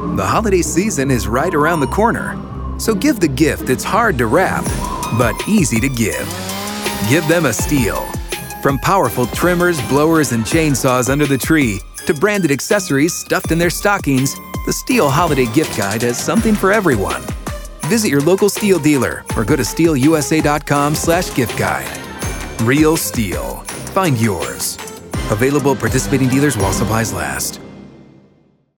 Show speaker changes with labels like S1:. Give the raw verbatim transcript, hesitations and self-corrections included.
S1: The holiday season is right around the corner. So give the gift that's hard to wrap, but easy to give. Give them a STIHL. From powerful trimmers, blowers, and chainsaws under the tree to branded accessories stuffed in their stockings, the STIHL Holiday Gift Guide has something for everyone. Visit your local STIHL dealer or go to stihl u s a dot com slash gift guide. Real STIHL. Find yours. Available at participating dealers while supplies last.